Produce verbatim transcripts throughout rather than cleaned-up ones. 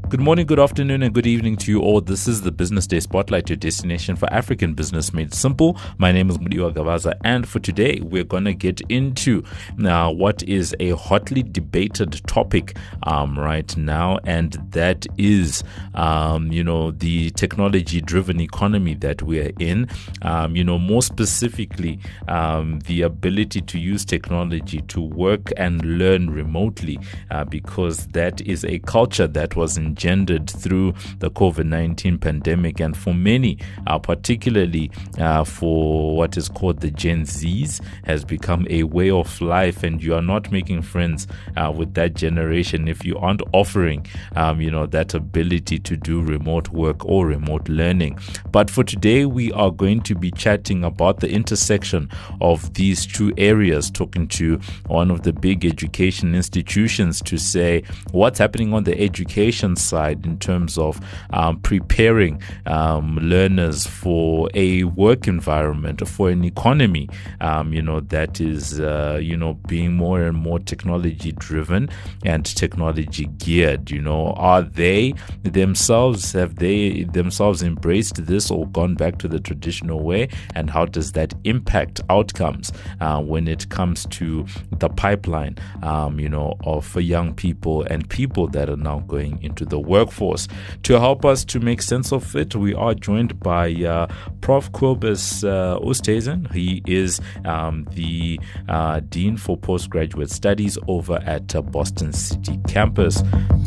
Good morning, good afternoon, and good evening to you all. This is the Business Day Spotlight, your destination for African business made simple. My name is Mudiwa Gavaza, and for today, we're going to get into uh, what is a hotly debated topic um, right now, and that is, um, you know, the technology-driven economy that we're in. Um, you know, more specifically, um, the ability to use technology to work and learn remotely, uh, because that is a culture that was in engendered through the covid nineteen pandemic, and for many, uh, particularly uh, for what is called the Gen Zs, has become a way of life, and you are not making friends uh, with that generation if you aren't offering um, you know, that ability to do remote work or remote learning. But for today, we are going to be chatting about the intersection of these two areas, talking to one of the big education institutions to say what's happening on the education side side in terms of um, preparing um, learners for a work environment, for an economy, um, you know, that is, uh, you know, being more and more technology driven and technology geared. You know, are they themselves, have they themselves embraced this or gone back to the traditional way? And how does that impact outcomes uh, when it comes to the pipeline, um, you know, of young people and people that are now going into the workforce? To help us to make sense of it, we are joined by uh, Professor Kobus uh, Oosthuizen. He is um, the uh, Dean for Postgraduate Studies over at uh, Boston City campus.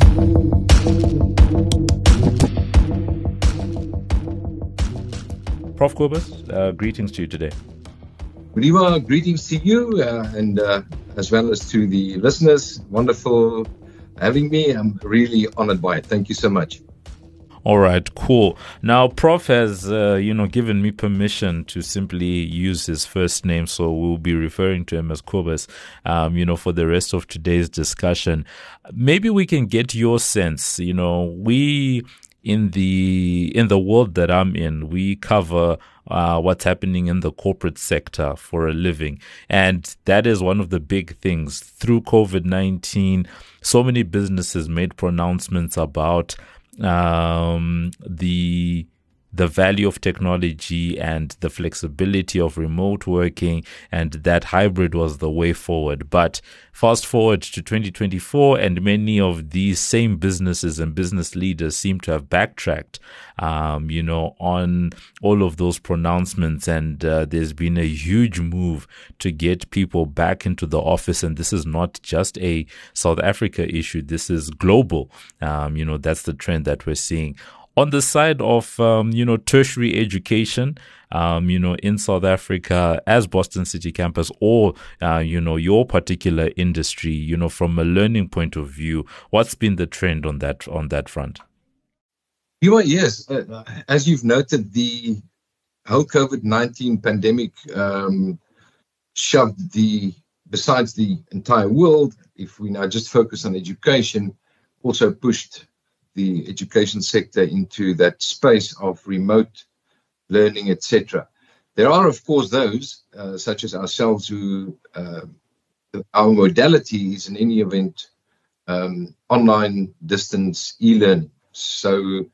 Professor Kobus, uh, greetings to you today. Mudiwa, greetings to you uh, and uh, as well as to the listeners. Wonderful having me. I'm really honored by it. Thank you so much. All right, cool. Now, Prof has, uh, you know, given me permission to simply use his first name, so we'll be referring to him as Kobus, um, you know, for the rest of today's discussion. Maybe we can get your sense. You know, we in the in the world that I'm in, we cover Uh, what's happening in the corporate sector for a living. And that is one of the big things. Through covid nineteen, so many businesses made pronouncements about um, the the value of technology and the flexibility of remote working, and that hybrid was the way forward. But fast forward to twenty twenty-four, and many of these same businesses and business leaders seem to have backtracked, um, you know, on all of those pronouncements. And uh, there's been a huge move to get people back into the office. And this is not just a South Africa issue. This is global. Um, you know, that's the trend that we're seeing. On the side of, um, you know, tertiary education, um, you know, in South Africa as Boston City campus, or, uh, you know, your particular industry, you know, from a learning point of view, what's been the trend on that, on that front? You are, yes. Uh, as you've noted, the whole covid nineteen pandemic um, shoved the, besides the entire world, if we now just focus on education, also pushed the education sector into that space of remote learning, et cetera. There are, of course, those, uh, such as ourselves, who uh, our modality is in any event um, online distance e-learning. So,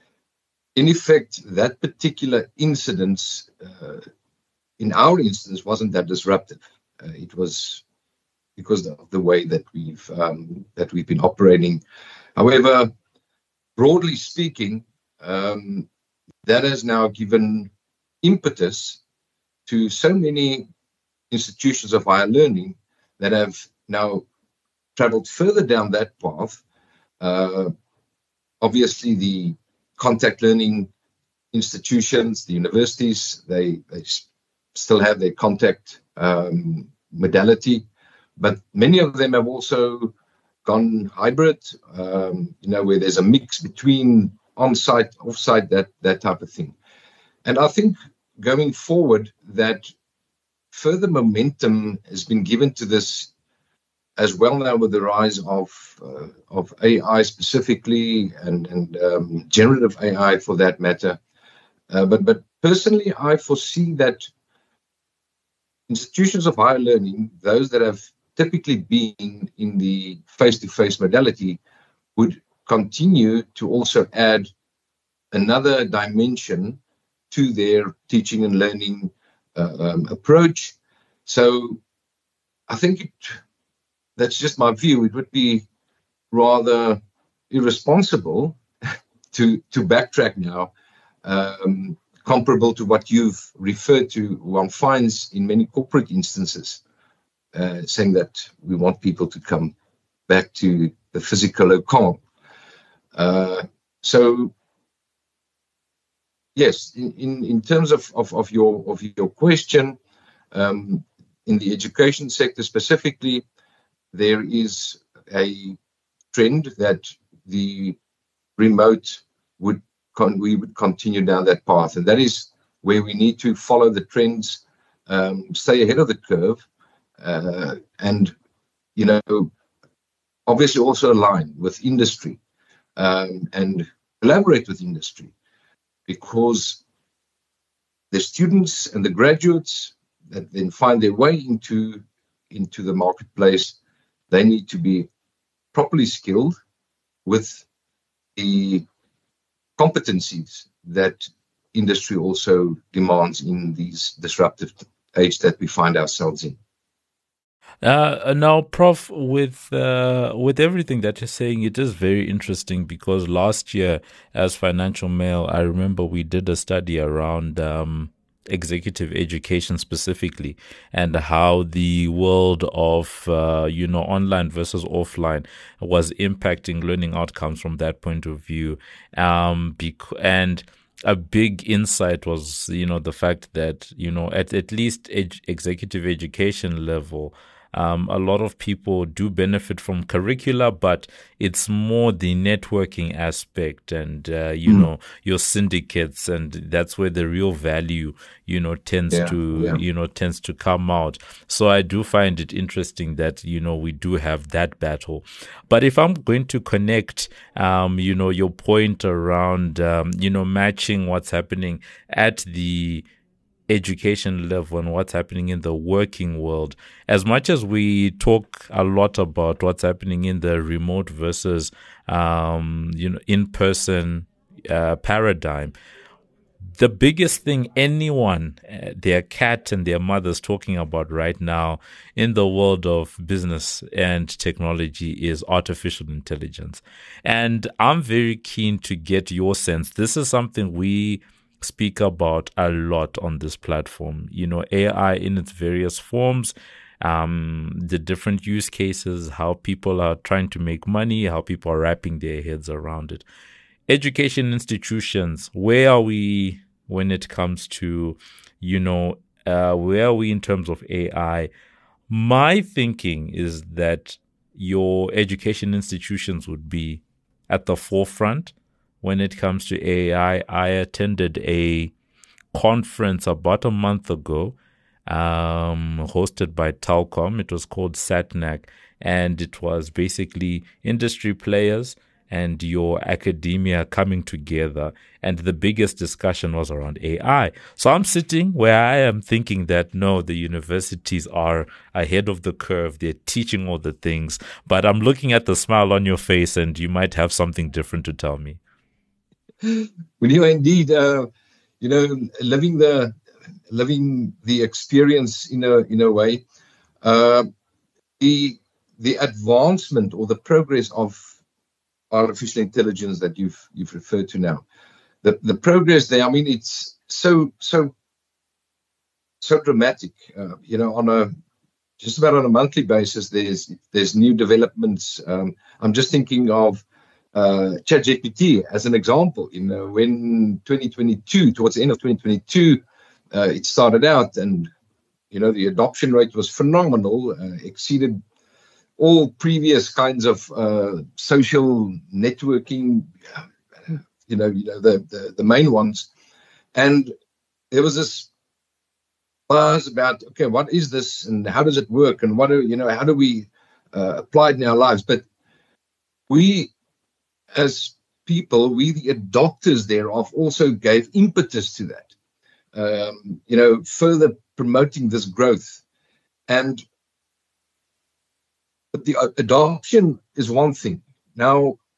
in effect, that particular incident, uh, in our instance, wasn't that disruptive. Uh, it was because of the way that we've um, that we've been operating. However, broadly speaking, um, that has now given impetus to so many institutions of higher learning that have now traveled further down that path. Uh, obviously, the contact learning institutions, the universities, they, they still have their contact um, modality, but many of them have also gone hybrid, um, you know, where there's a mix between on-site, off-site, that that type of thing. And I think going forward, that further momentum has been given to this as well now with the rise of uh, of A I specifically, and and um, generative A I for that matter. Uh, but but personally, I foresee that institutions of higher learning, those that have typically been in the face-to-face modality, would continue to also add another dimension to their teaching and learning uh, um, approach. So I think it, that's just my view. It would be rather irresponsible to to backtrack now, um, comparable to what you've referred to, one finds in many corporate instances, uh, saying that we want people to come back to the physical locale. Uh, so, yes, in, in, in terms of, of, of your of your question, um, in the education sector specifically, there is a trend that the remote would con- we would continue down that path, and that is where we need to follow the trends, um, stay ahead of the curve, uh, and you know, obviously also align with industry um, and collaborate with industry, because the students and the graduates that then find their way into into the marketplace, they need to be properly skilled with the competencies that industry also demands in these disruptive age that we find ourselves in. Uh, now, Prof, with uh, with everything that you're saying, it is very interesting because last year, as Financial Mail, I remember we did a study around um, executive education specifically, and how the world of uh, you know online versus offline was impacting learning outcomes from that point of view. Um, bec- and a big insight was, you know, the fact that, you know, at at least ed- executive education level, um, a lot of people do benefit from curricula, but it's more the networking aspect and, uh, you mm. know, your syndicates. And that's where the real value, you know, tends yeah, to, yeah. you know, tends to come out. So I do find it interesting that, you know, we do have that battle. But if I'm going to connect, um, you know, your point around, um, you know, matching what's happening at the education level and what's happening in the working world, as much as we talk a lot about what's happening in the remote versus um, you know in-person uh, paradigm, the biggest thing anyone, uh, their cat and their mother's talking about right now in the world of business and technology is artificial intelligence. And I'm very keen to get your sense. This is something we speak about a lot on this platform. You know, A I in its various forms, um, the different use cases, how people are trying to make money, how people are wrapping their heads around it. Education institutions, where are we when it comes to, you know, uh, where are we in terms of A I? My thinking is that your education institutions would be at the forefront when it comes to A I. I attended a conference about a month ago, um, hosted by Telkom. It was called SatNac, and it was basically industry players and your academia coming together. And the biggest discussion was around A I. So I'm sitting where I am thinking that, no, the universities are ahead of the curve. They're teaching all the things. But I'm looking at the smile on your face, and you might have something different to tell me. Well, you indeed, uh, you know, living the living the experience in a in a way, uh, the the advancement or the progress of artificial intelligence that you've you've referred to now, the the progress there. I mean, it's so so so dramatic. Uh, you know, on a just about on a monthly basis, there's there's new developments. Um, I'm just thinking of uh, ChatGPT as an example. You know, when twenty twenty-two, towards the end of twenty twenty-two, uh, it started out, and you know the adoption rate was phenomenal, uh, exceeded all previous kinds of uh, social networking, you know, you know the, the the main ones, and there was this buzz about, okay, what is this and how does it work and what do you know how do we uh, apply it in our lives? But we, as people, we the adopters thereof, also gave impetus to that, um, you know, further promoting this growth. And but the adoption is one thing. Now,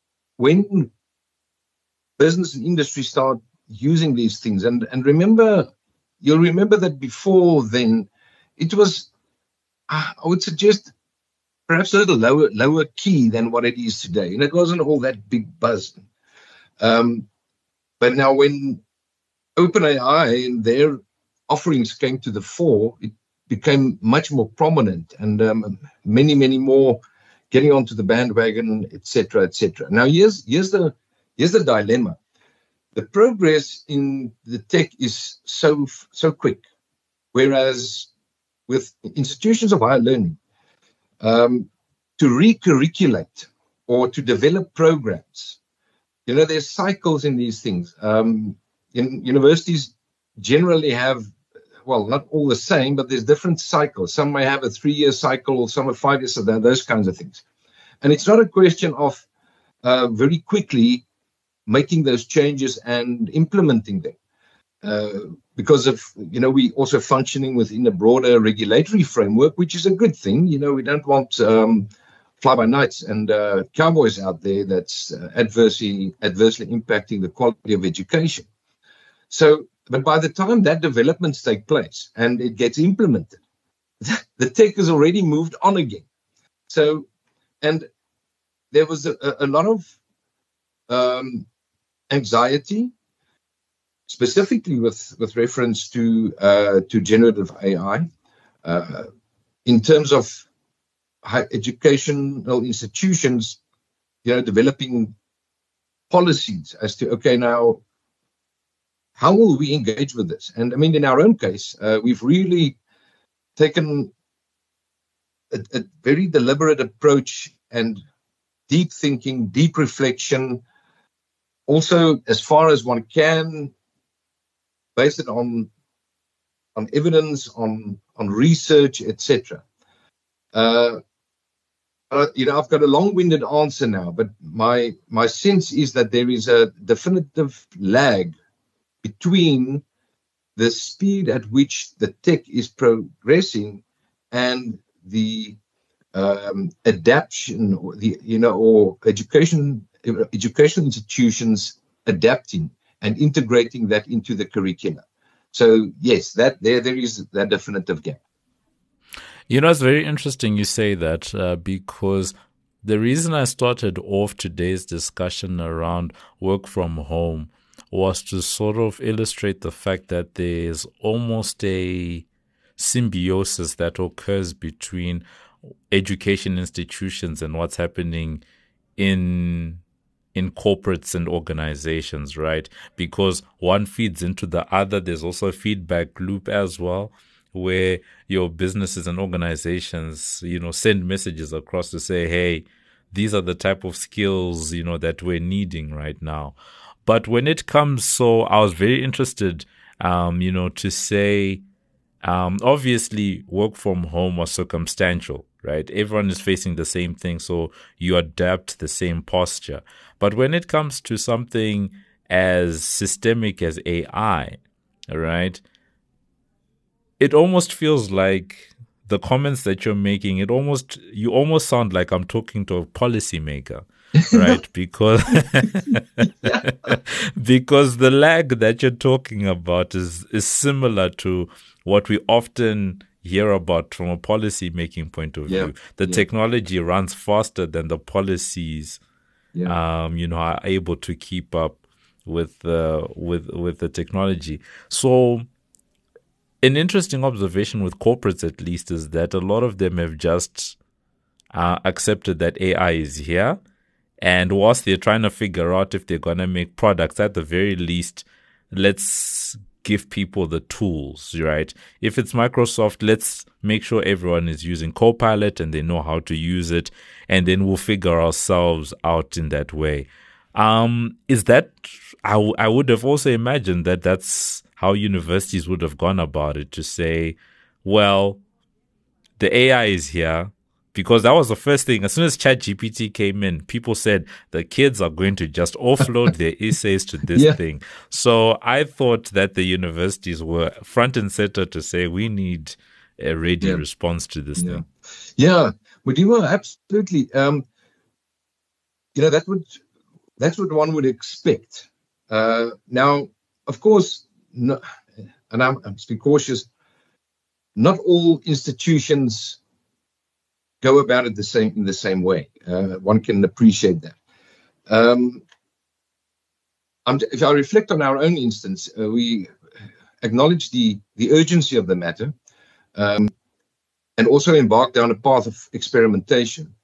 when business and industry start using these things, and, and remember, you'll remember that before then, it was, I would suggest, perhaps a little lower lower key than what it is today. And it wasn't all that big buzz. Um, but now when OpenAI and their offerings came to the fore, it became much more prominent, and um, many, many more getting onto the bandwagon, et cetera, et cetera. Now, here's, here's, the, here's the dilemma. The progress in the tech is so, so quick, whereas with institutions of higher learning, um, to recurriculate or to develop programs, you know, there's cycles in these things. Um, in universities generally have, well, not all the same, but there's different cycles. Some may have a three-year cycle, some are five years, so those kinds of things. And it's not a question of uh, very quickly making those changes and implementing them. Uh, because of, you know, we also functioning within a broader regulatory framework, which is a good thing. You know, we don't want um, fly-by-nights and uh, cowboys out there that's uh, adversely adversely impacting the quality of education. So, but by the time that developments take place and it gets implemented, the tech has already moved on again. So, and there was a, a lot of um, anxiety, specifically with, with reference to uh, to generative A I, uh, in terms of high educational institutions, you know, developing policies as to, okay, now, how will we engage with this? And I mean, in our own case, uh, we've really taken a, a very deliberate approach and deep thinking, deep reflection, also as far as one can, based it on on evidence, on on research, et cetera. Uh, uh, you know, I've got a long-winded answer now, but my my sense is that there is a definitive lag between the speed at which the tech is progressing and the um, adaptation, or the you know, or education educational institutions adapting and integrating that into the curricula. So yes, that there there is that definitive gap. You know, it's very interesting you say that uh, because the reason I started off today's discussion around work from home was to sort of illustrate the fact that there's almost a symbiosis that occurs between education institutions and what's happening in in corporates and organizations, right? Because one feeds into the other. There's also a feedback loop as well, where your businesses and organizations, you know, send messages across to say, hey, these are the type of skills, you know, that we're needing right now. But when it comes, so I was very interested, um, you know, to say, um, obviously work from home was circumstantial, right? Everyone is facing the same thing, so you adapt the same posture. But when it comes to something as systemic as A I, right, it almost feels like the comments that you're making, it almost, you almost sound like I'm talking to a policymaker, right? Because, because the lag that you're talking about is, is similar to what we often hear about from a policy making point of Yeah. view. The Yeah. technology runs faster than the policies, Yeah. um, you know, are able to keep up with, uh, with, with the technology. So, an interesting observation with corporates, at least, is that a lot of them have just uh, accepted that A I is here. And whilst they're trying to figure out if they're going to make products, at the very least, let's give people the tools, right? If it's Microsoft, let's make sure everyone is using Copilot and they know how to use it. And then we'll figure ourselves out in that way. Um, is that, I, w- I would have also imagined that that's how universities would have gone about it, to say, well, the A I is here, because that was the first thing. As soon as ChatGPT came in, people said the kids are going to just offload their essays to this Yeah. thing. So I thought that the universities were front and center to say we need a ready Yeah. response to this Yeah. thing. Yeah. But you were absolutely, um, you know, that would that's what one would expect. Uh, now, of course, no, and I'm, I'm being cautious, not all institutions go about it the same in the same way. Uh, one can appreciate that. Um, I'm, if I reflect on our own instance, uh, we acknowledge the, the urgency of the matter, um, and also embark down a path of experimentation,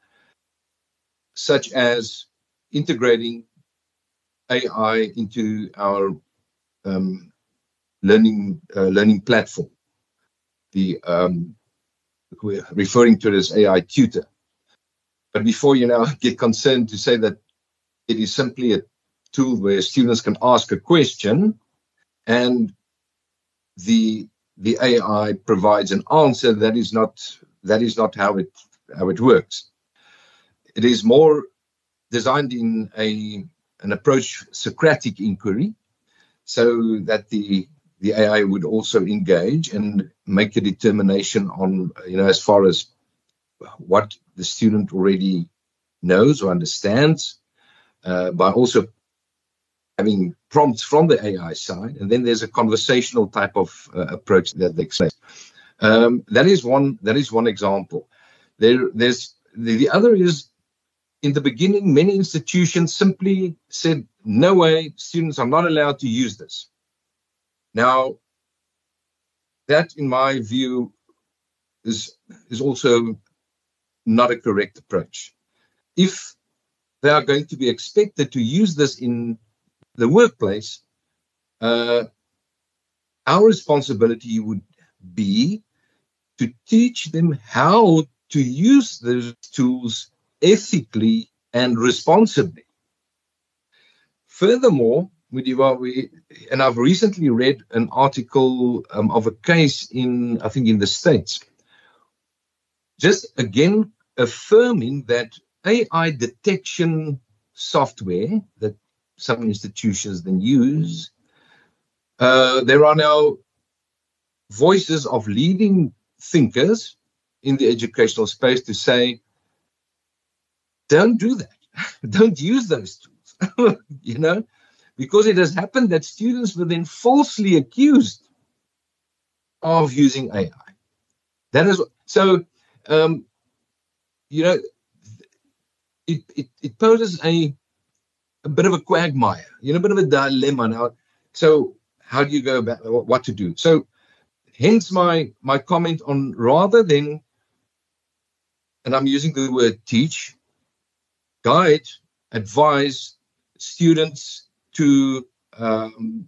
such as integrating A I into our um, learning uh, learning platform. The um, we're referring to it as A I tutor. But before you now get concerned to say that it is simply a tool where students can ask a question and the the A I provides an answer, that is not that is not how it how it works. It is more designed in a an approach Socratic inquiry, so that the the A I would also engage and make a determination on, you know, as far as what the student already knows or understands, uh, by also having prompts from the A I side. And then there's a conversational type of uh, approach that they say. Um, that is one. That is one example. There, there's the, the other is, in the beginning, many institutions simply said, "No way, students are not allowed to use this." Now, that, in my view, is is also not a correct approach. If they are going to be expected to use this in the workplace, uh, our responsibility would be to teach them how to use those tools ethically and responsibly. Furthermore, we, and I've recently read an article um, of a case in, I think, in the States, just again affirming that A I detection software that some institutions then use, uh, there are now voices of leading thinkers in the educational space to say, don't do that. Don't use those tools, you know, because it has happened that students were then falsely accused of using A I. That is so, um, you know, it, it, it poses a, a bit of a quagmire, you know, a bit of a dilemma now. So how do you go about what to do? So hence my, my comment on, rather than, and I'm using the word teach, guide, advise students to um,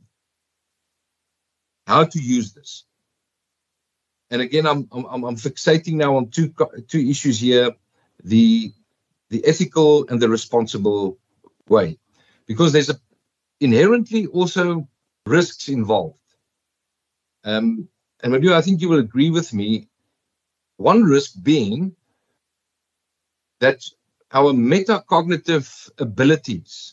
how to use this. And again, I'm, I'm, I'm fixating now on two, two issues here, the, the ethical and the responsible way, because there's a, inherently also risks involved. Um, and Madhu, I think you will agree with me, one risk being that our metacognitive abilities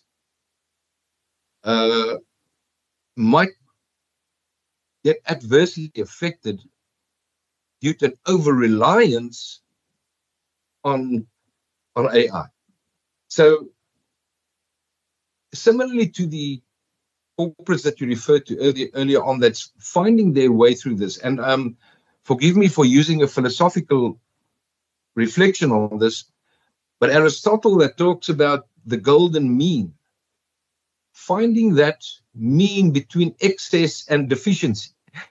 uh, might get adversely affected due to an over-reliance on, on A I. So similarly to the corporates that you referred to earlier, earlier on, that's finding their way through this, and um, forgive me for using a philosophical reflection on this, but Aristotle that talks about the golden mean, finding that mean between excess and deficiency,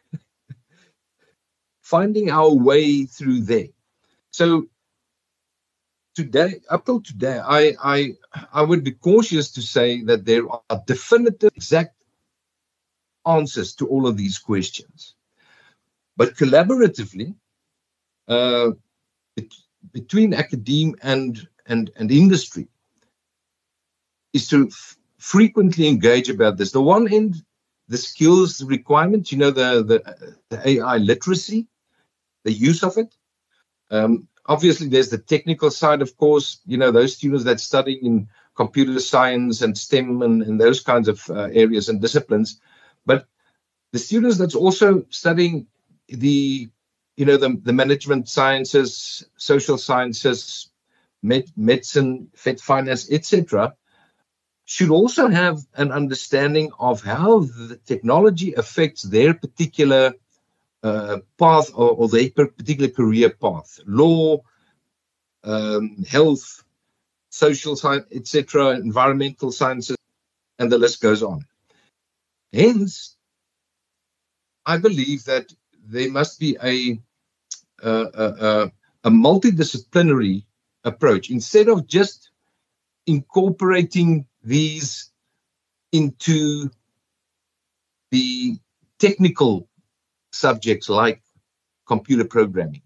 finding our way through there. So today, up till today, I, I, I would be cautious to say that there are definitive, exact answers to all of these questions. But collaboratively, uh, it, between academia and, and, and industry, is to f- frequently engage about this. The one end, the skills requirements, you know, the, the, the A I literacy, the use of it. Um, obviously, there's the technical side, of course, you know, those students that study in computer science and STEM and, and those kinds of uh, areas and disciplines. But the students that's also studying the, you know, the, the management sciences, social sciences, med, medicine, finance, et cetera, should also have an understanding of how the technology affects their particular uh, path or, or their particular career path, law, um, health, social science, et cetera, environmental sciences, and the list goes on. Hence, I believe that there must be a, a, a, a multidisciplinary approach instead of just incorporating these into the technical subjects like computer programming.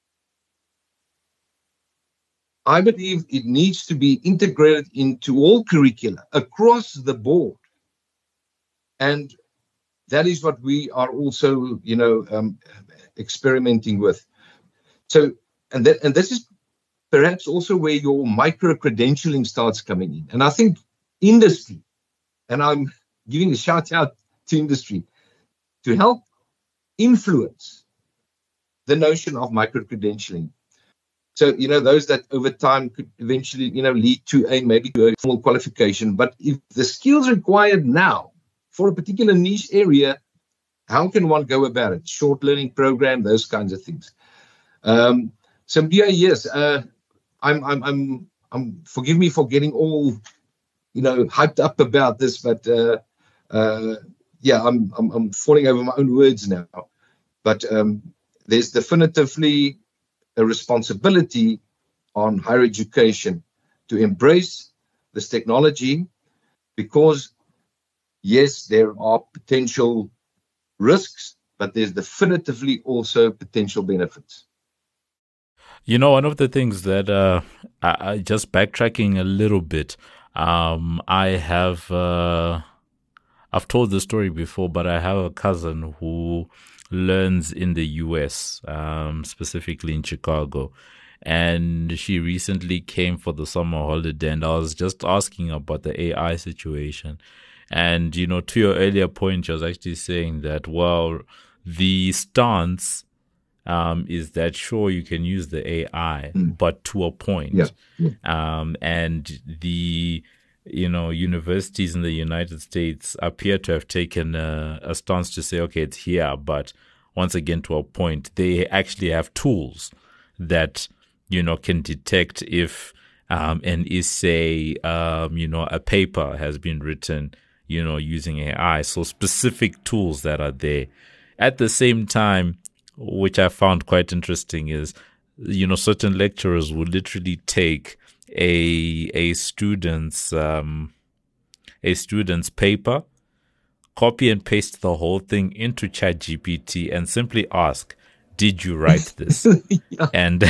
I believe it needs to be integrated into all curricula across the board. And that is what we are also, you know, um, experimenting with. So, and that, and this is perhaps also where your micro-credentialing starts coming in. And I think industry, and I'm giving a shout out to industry, to help influence the notion of micro-credentialing. So, you know, those that over time could eventually, you know, lead to a maybe to a formal qualification. But if the skills required now for a particular niche area, how can one go about it? Short learning program, those kinds of things. Um, so, yeah, yes, uh, I'm, I'm, I'm, I'm, forgive me for getting all, you know, hyped up about this, but uh, uh, yeah, I'm, I'm, I'm falling over my own words now. But um, there's definitively a responsibility on higher education to embrace this technology, because yes, there are potential risks, but there's definitively also potential benefits. You know, one of the things that uh, I, I just backtracking a little bit, um, I have uh, I've told the story before, but I have a cousin who learns in the U S, um, specifically in Chicago. And she recently came for the summer holiday, and I was just asking about the A I situation. And, you know, to your earlier point, she was actually saying that, well, the stance um, is that, sure, you can use the A I, mm. but to a point. Yeah. Yeah. Um, and the you know, universities in the United States appear to have taken a, a stance to say, okay, it's here, but once again, to a point, they actually have tools that, you know, can detect if um, an essay, um, you know, a paper has been written, you know, using A I. So specific tools that are there. At the same time, which I found quite interesting is, you know, certain lecturers will literally take a a student's um a student's paper, copy and paste the whole thing into ChatGPT and simply ask, did you write this? yeah. And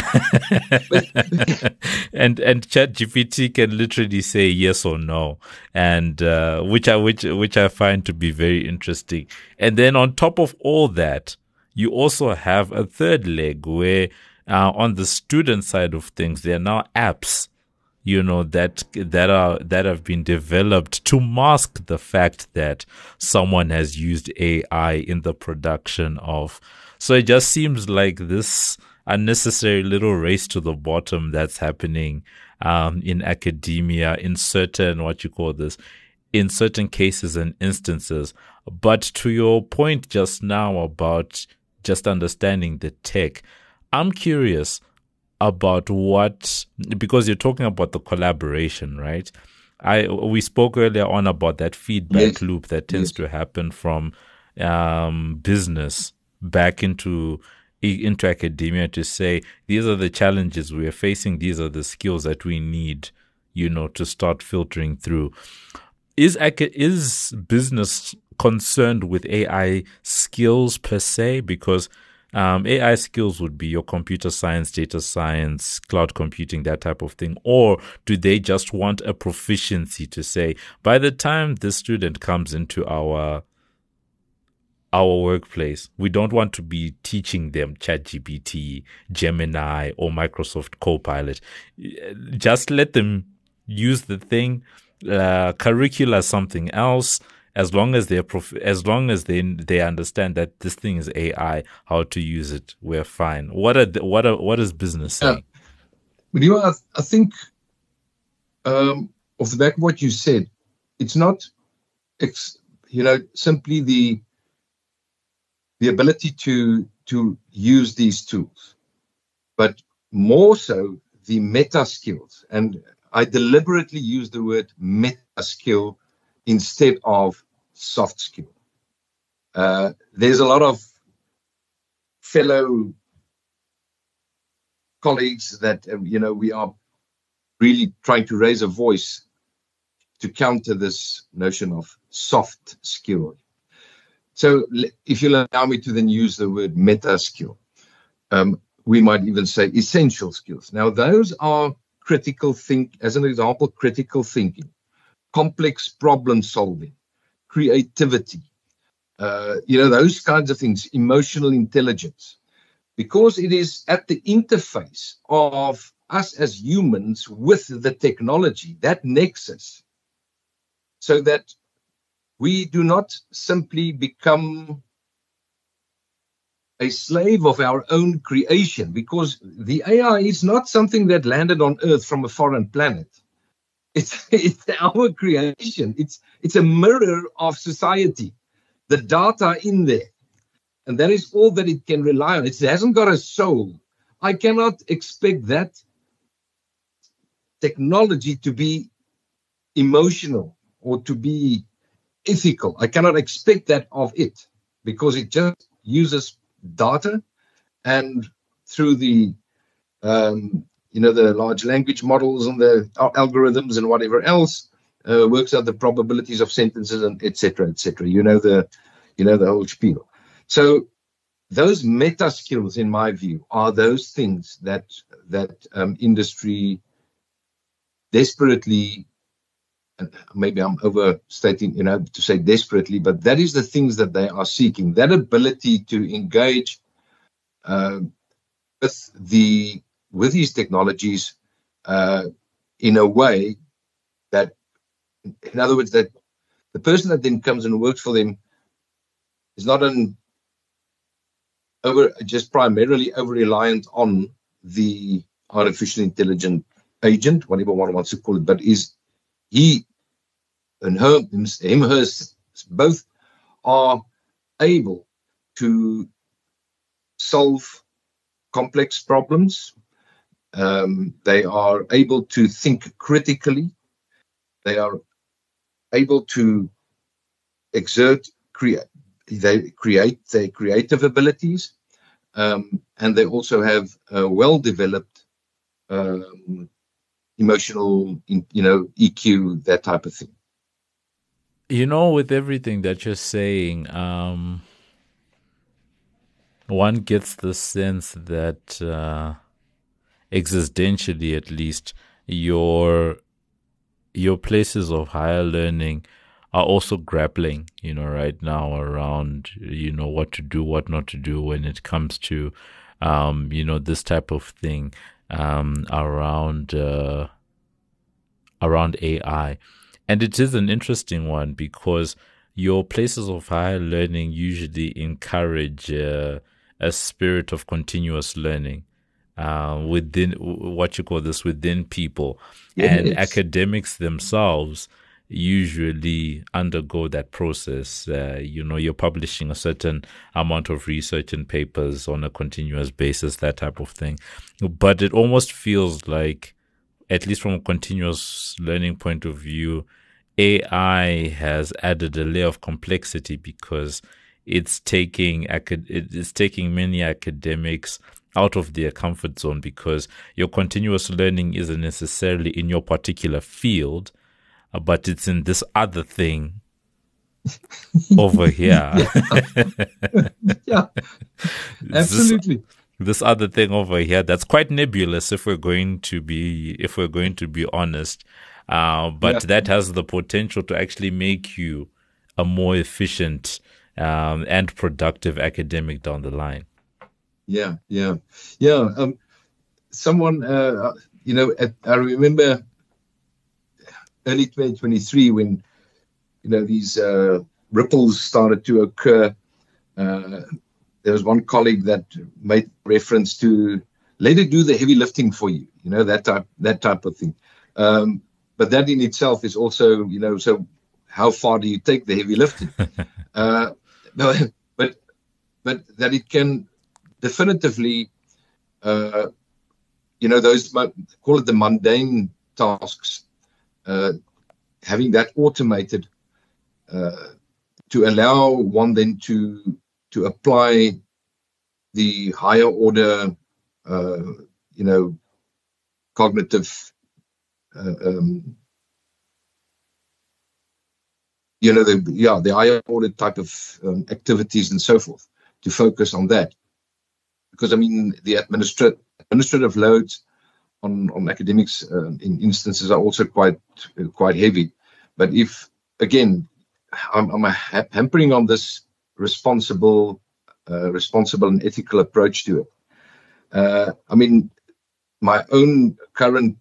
and and ChatGPT can literally say yes or no, and uh, which I which which I find to be very interesting. And then on top of all that, you also have a third leg where uh, on the student side of things, there are now apps, you know, that that are that have been developed to mask the fact that someone has used A I in the production of. So it just seems like this unnecessary little race to the bottom that's happening um, in academia, in certain, what you call this, in certain cases and instances. But to your point just now about just understanding the tech, I'm curious about what, because you're talking about the collaboration, right? I we spoke earlier on about that feedback yes. loop that tends yes. to happen from um, business back into into academia to say, these are the challenges we are facing, these are the skills that we need, you know, to start filtering through. Is is business concerned with A I skills per se? Because Um, A I skills would be your computer science, data science, cloud computing, that type of thing. Or do they just want a proficiency to say, by the time this student comes into our our workplace, we don't want to be teaching them ChatGPT, Gemini, or Microsoft Copilot. Just let them use the thing. Uh, curricula something else. As long as they're prof- as long as they they understand that this thing is A I, how to use it, we're fine. What are the, what are what is business saying? Yeah. But you know, I, I think um, off the back of what you said, it's not, it's, you know, simply the the ability to to use these tools, but more so the meta skills. And I deliberately use the word meta skill instead of soft skill. Uh, there's a lot of fellow colleagues that, uh, you know, we are really trying to raise a voice to counter this notion of soft skill. So if you'll allow me to then use the word meta skill, um, we might even say essential skills. Now, those are critical think, as an example, critical thinking, complex problem solving, creativity, uh, you know, those kinds of things, emotional intelligence, because it is at the interface of us as humans with the technology, that nexus, so that we do not simply become a slave of our own creation, because the A I is not something that landed on Earth from a foreign planet. It's, it's our creation. It's, it's a mirror of society, the data in there. And that is all that it can rely on. It hasn't got a soul. I cannot expect that technology to be emotional or to be ethical. I cannot expect that of it, because it just uses data, and through the um, you know, the large language models and the algorithms and whatever else, uh, works out the probabilities of sentences and et cetera, et cetera. You know the you know the whole spiel. So those meta skills, in my view, are those things that that um, industry desperately, and maybe I'm overstating, you know, to say desperately, but that is the things that they are seeking. That ability to engage uh, with the with these technologies uh, in a way that, in other words, that the person that then comes and works for them is not an over just primarily over reliant on the artificial intelligent agent, whatever one wants to call it, but is he and her, him, her, both are able to solve complex problems. Um, they are able to think critically. They are able to exert, create, they create their creative abilities, um, and they also have a well-developed um, emotional, you know, E Q, that type of thing. You know, with everything that you're saying, um, one gets the sense that uh, existentially, at least, your your places of higher learning are also grappling, you know, right now around, you know, what to do, what not to do when it comes to, um, you know, this type of thing um, around uh, around A I. And it is an interesting one, because your places of higher learning usually encourage uh, a spirit of continuous learning uh, within what you call this within people. Yes. And academics themselves usually undergo that process. Uh, you know, you're publishing a certain amount of research and papers on a continuous basis, that type of thing. But it almost feels like, at least from a continuous learning point of view, A I has added a layer of complexity, because it's taking it's taking many academics out of their comfort zone, because your continuous learning isn't necessarily in your particular field, but it's in this other thing over here. Yeah, absolutely. This, this other thing over here that's quite nebulous, if we're going to be if we're going to be honest. Uh, but yeah. That has the potential to actually make you a more efficient um, and productive academic down the line. Yeah, yeah, yeah. Um, someone, uh, you know, at, I remember early twenty twenty-three when, you know, these uh, ripples started to occur. Uh, there was one colleague that made reference to, let it do the heavy lifting for you, you know, that type, that type of thing. Um, But that in itself is also, you know, so how far do you take the heavy lifting? uh, no, but but that it can definitively, uh, you know, those call it the mundane tasks, uh, having that automated uh, to allow one then to to apply the higher order, uh, you know, cognitive, uh, um, you know, the yeah, the higher order type of um, activities and so forth, to focus on that. Because I mean, the administra- administrative loads on on academics uh, in instances are also quite uh, quite heavy. But if again, I'm, I'm ha- hampering on this responsible, uh, responsible and ethical approach to it. Uh, I mean, my own current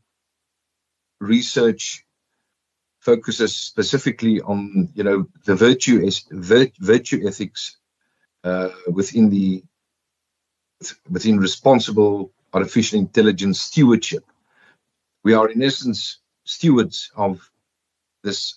research focuses specifically on, you know, the virtue es- vir- virtue ethics uh, within the within responsible artificial intelligence stewardship. We are in essence stewards of this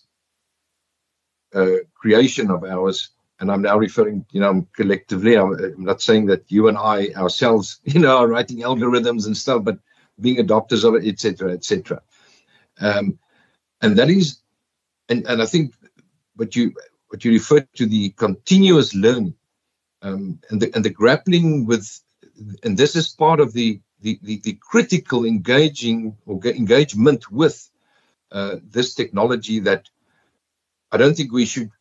uh, creation of ours, and I'm now referring, you know, collectively. I'm, I'm not saying that you and I ourselves, you know, are writing algorithms and stuff, but being adopters of it, et cetera, et cetera. Um, and that is, and, and I think what you what you refer to, the continuous learning, um, and the and the grappling with, and this is part of the the the, the critical engaging or engagement with uh, this technology, that I don't think we should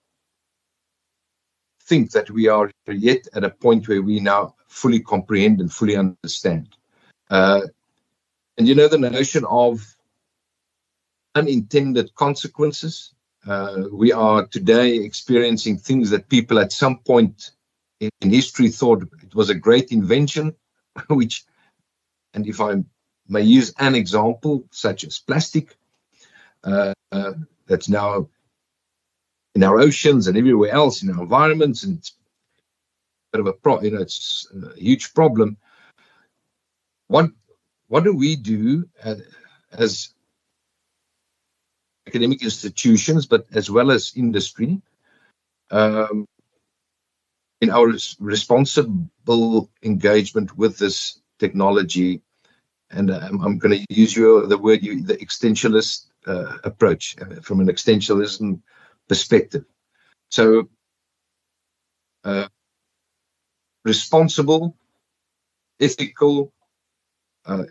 think that we are yet at a point where we now fully comprehend and fully understand. Uh, and you know, the notion of unintended consequences. Uh, we are today experiencing things that people at some point in, in history thought it was a great invention, which, and if I may use an example, such as plastic, uh, uh, that's now in our oceans and everywhere else in our environments, and it's a bit of a pro, you know, it's a huge problem. What what do we do as, as academic institutions, but as well as industry, um, in our responsible engagement with this technology? And um, I'm going to use your, the word, you, the extensionalist uh, approach, uh, from an extensionalism perspective. So, uh, responsible, ethical uh,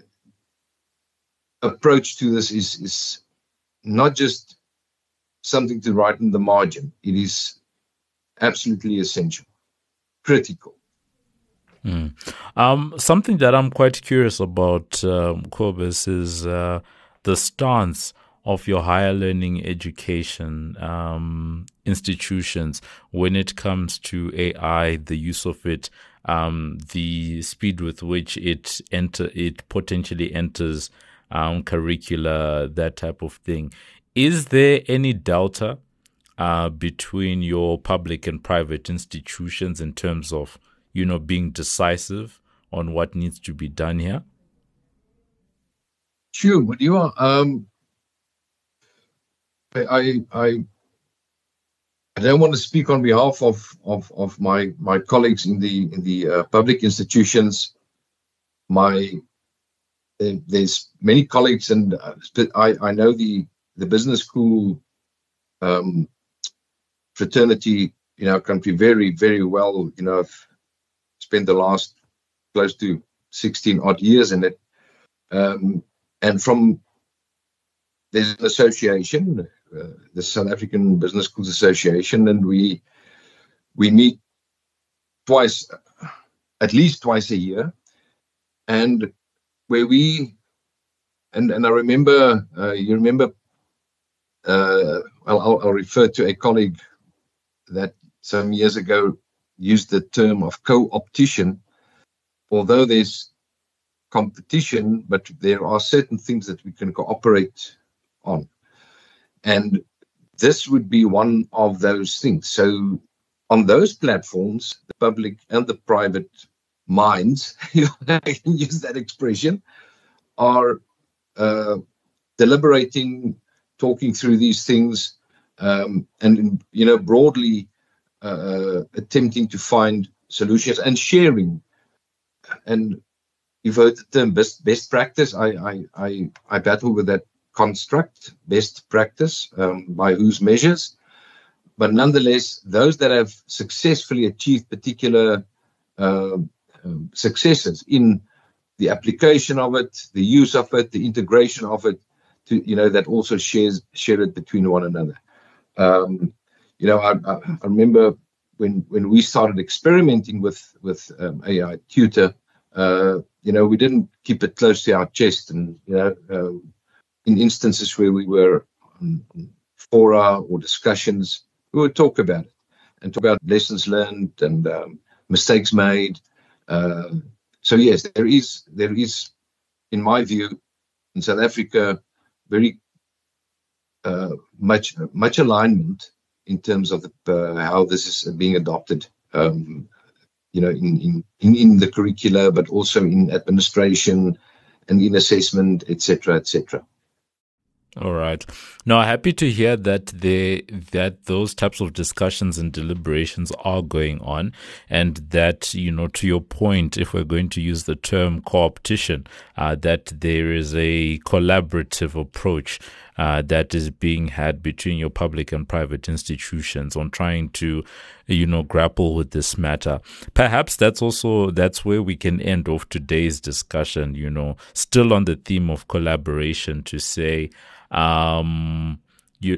approach to this is, is not just something to write in the margin. It is absolutely essential, critical. Mm. Um, something that I'm quite curious about, um, Cobus, is uh, the stance of your higher learning education um, institutions when it comes to A I, the use of it, um, the speed with which it enter it potentially enters um, curricula, that type of thing. Is there any delta uh, between your public and private institutions in terms of, you know, being decisive on what needs to be done here? Sure, but you are. Um, I, I, I don't want to speak on behalf of, of, of my, my colleagues in the in the uh, public institutions. My uh, there's many colleagues, and uh, I, I know the the business school um, fraternity in our country very, very well. You know, I've spent the last close to sixteen odd years in it. Um, and from, there's an association, uh, the South African Business Schools Association, and we we meet twice, at least twice a year, and where we, and, and I remember, uh, you remember, uh, I'll, I'll refer to a colleague that some years ago used the term of co-opetition. Although there's competition, but there are certain things that we can cooperate on. And this would be one of those things. So on those platforms, the public and the private minds, I can use that expression, are uh, deliberating, talking through these things, um, and, you know, broadly uh, attempting to find solutions and sharing. And you've heard the term best, best practice. I, I, I, I battle with that construct, best practice, um, by whose measures. But nonetheless, those that have successfully achieved particular uh, um, successes in the application of it, the use of it, the integration of it, to, you know, that also shares share it between one another. Um, you know, I, I, I remember when when we started experimenting with with um, A I Tutor, uh, you know, we didn't keep it close to our chest, and you know, uh, in instances where we were on, on fora or discussions, we would talk about it and talk about lessons learned and um, mistakes made. Uh, so yes, there is there is, in my view, in South Africa, very uh, much much alignment in terms of the, uh, how this is being adopted. Um, you know, in, in in in the curricula, but also in administration and in assessment, et cetera, et cetera. All right. Now, happy to hear that they that those types of discussions and deliberations are going on, and that, you know, to your point, if we're going to use the term co-opetition, uh, that there is a collaborative approach uh, that is being had between your public and private institutions on trying to, you know, grapple with this matter. Perhaps that's also that's where we can end off today's discussion. You know, still on the theme of collaboration, to say. Um, you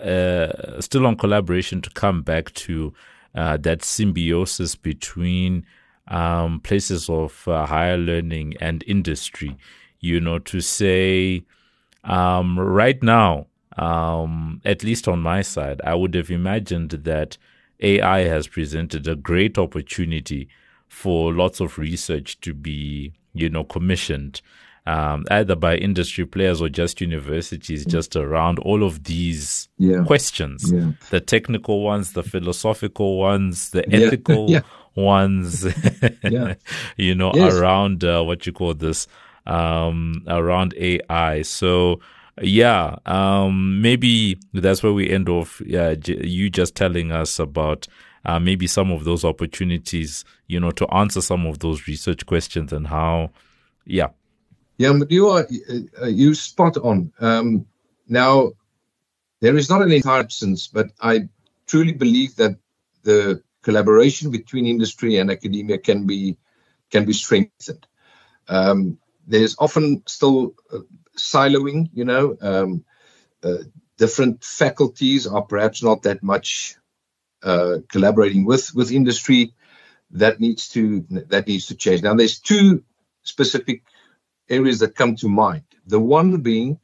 uh, still on collaboration, to come back to uh, that symbiosis between um, places of uh, higher learning and industry. You know, to say um, right now, um, at least on my side, I would have imagined that A I has presented a great opportunity for lots of research to be, you know, commissioned. Um, either by industry players or just universities, just around all of these yeah. questions, yeah. the technical ones, the philosophical ones, the ethical yeah. Yeah. ones, yeah. you know, yes. around uh, what you call this, um, around A I. So, yeah, um, maybe that's where we end off. Yeah, j- you just telling us about uh, maybe some of those opportunities, you know, to answer some of those research questions and how, yeah. Yeah, but you are uh, you spot on. Um, now, there is not an entire absence, but I truly believe that the collaboration between industry and academia can be can be strengthened. Um, there's often still uh, siloing. You know, um, uh, different faculties are perhaps not that much uh, collaborating with with industry. That needs to that needs to change. Now, there's two specific areas that come to mind. The one being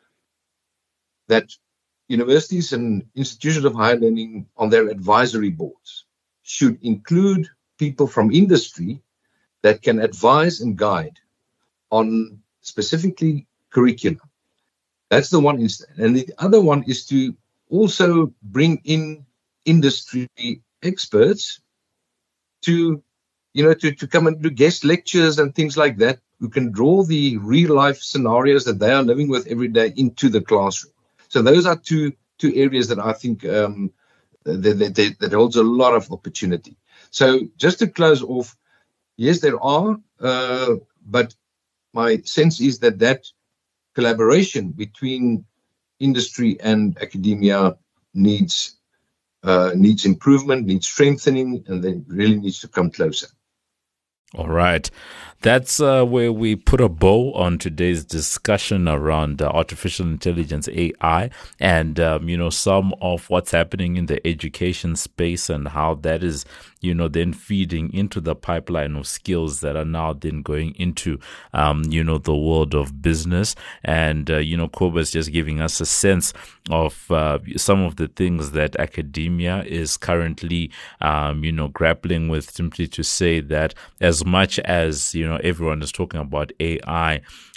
that universities and institutions of higher learning on their advisory boards should include people from industry that can advise and guide on specifically curriculum. That's the one instance. And the other one is to also bring in industry experts to, you know, to, to come and do guest lectures and things like that, who can draw the real life scenarios that they are living with every day into the classroom. So those are two two areas that I think um, that, that, that holds a lot of opportunity. So just to close off, yes, there are, uh, but my sense is that that collaboration between industry and academia needs uh, needs improvement, needs strengthening, and then really needs to come closer. All right. That's uh, where we put a bow on today's discussion around uh, artificial intelligence, A I, and, um, you know, some of what's happening in the education space and how that is, you know, then feeding into the pipeline of skills that are now then going into, um, you know, the world of business. And, uh, you know, Cobus just giving us a sense of uh, some of the things that academia is currently, um, you know, grappling with, simply to say that as much as, you know, everyone is talking about A I,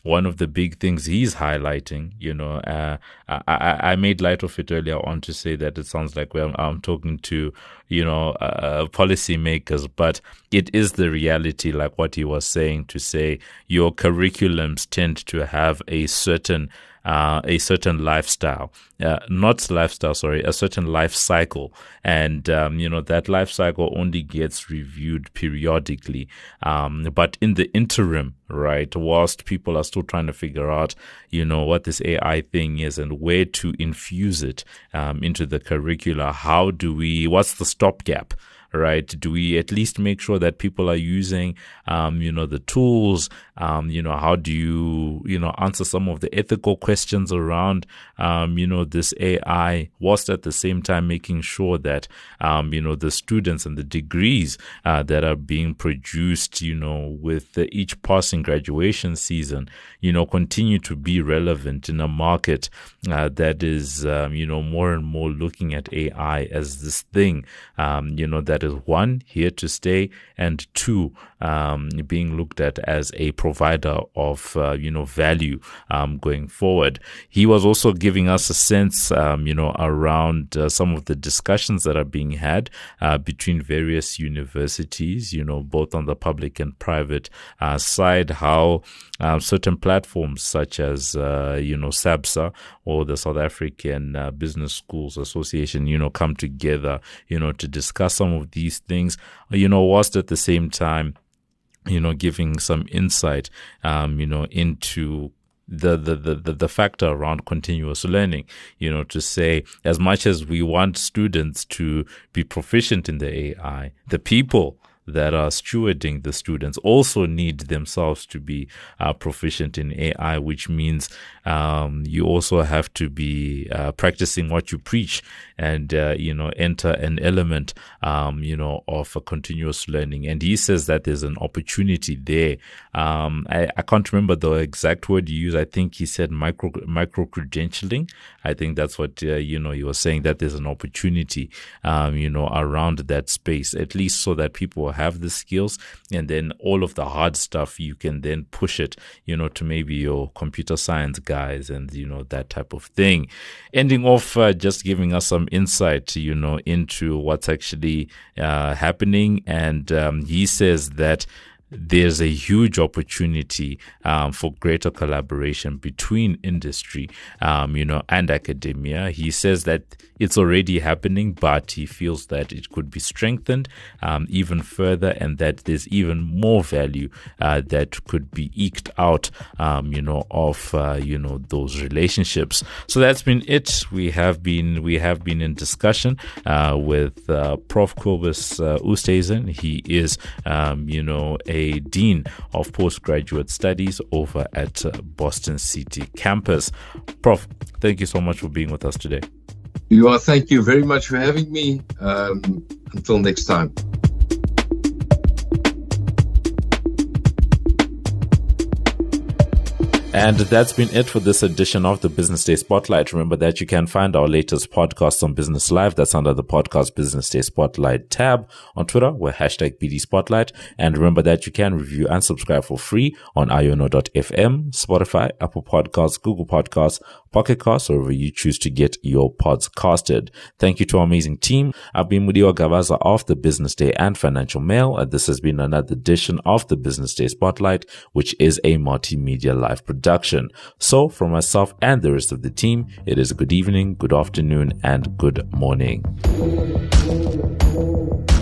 one of the big things he's highlighting, you know, uh, I, I, I made light of it earlier on to say that it sounds like well, I'm talking to, you know, uh, policymakers, but it is the reality, like what he was saying, to say your curriculums tend to have a certain Uh, a certain lifestyle, uh, not lifestyle, sorry, a certain life cycle. And, um, you know, that life cycle only gets reviewed periodically. Um, but in the interim, right, whilst people are still trying to figure out, you know, what this A I thing is and where to infuse it um, into the curricula, how do we, what's the stopgap? Right? Do we at least make sure that people are using, um, you know, the tools? Um, you know, how do you, you know, answer some of the ethical questions around, um, you know, this A I, whilst at the same time making sure that, um, you know, the students and the degrees uh, that are being produced, you know, with the, each passing graduation season, you know, continue to be relevant in a market uh, that is, um, you know, more and more looking at A I as this thing, um, you know, that is one, here to stay, and two, um, being looked at as a provider of, uh, you know, value um, going forward. He was also giving us a sense, um, you know, around uh, some of the discussions that are being had uh, between various universities, you know, both on the public and private uh, side, how uh, certain platforms such as, uh, you know, SABSA or the South African uh, Business Schools Association, you know, come together, you know, to discuss some of these things, you know, whilst at the same time, you know, giving some insight, um, you know, into the, the, the, the factor around continuous learning, you know, to say as much as we want students to be proficient in the A I, the people that are stewarding the students also need themselves to be uh, proficient in A I, which means um, you also have to be uh, practicing what you preach and, uh, you know, enter an element, um, you know, of a continuous learning. And he says that there's an opportunity there. Um, I, I can't remember the exact word he used. I think he said micro, micro credentialing. I think that's what, uh, you know, he was saying, that there's an opportunity, um, you know, around that space, at least so that people have the skills, and then all of the hard stuff you can then push it, you know, to maybe your computer science guys and, you know, that type of thing. Ending off, uh, just giving us some insight, you know, into what's actually uh, happening. And um, he says that there's a huge opportunity um, for greater collaboration between industry, um, you know, and academia. He says that it's already happening, but he feels that it could be strengthened um, even further, and that there's even more value uh, that could be eked out, um, you know, of uh, you know, those relationships. So that's been it. We have been we have been in discussion uh, with uh, Professor Kobus uh, Oosthuizen. He is, um, you know, a Dean of Postgraduate Studies over at uh, Boston City campus. Prof, thank you so much for being with us today. You are. Thank you very much for having me. Um, until next time. And that's been it for this edition of the Business Day Spotlight. Remember that you can find our latest podcasts on Business Live. That's under the podcast Business Day Spotlight tab. On Twitter, we're hashtag B D Spotlight. And remember that you can review and subscribe for free on iono dot f m, Spotify, Apple Podcasts, Google Podcasts, Pocket Casts, or wherever you choose to get your pods casted. Thank you to our amazing team. I've been Mudiwa Gavaza of the Business Day and Financial Mail. And this has been another edition of the Business Day Spotlight, which is a multimedia live production. Production. So, from myself and the rest of the team, it is a good evening, good afternoon, and good morning.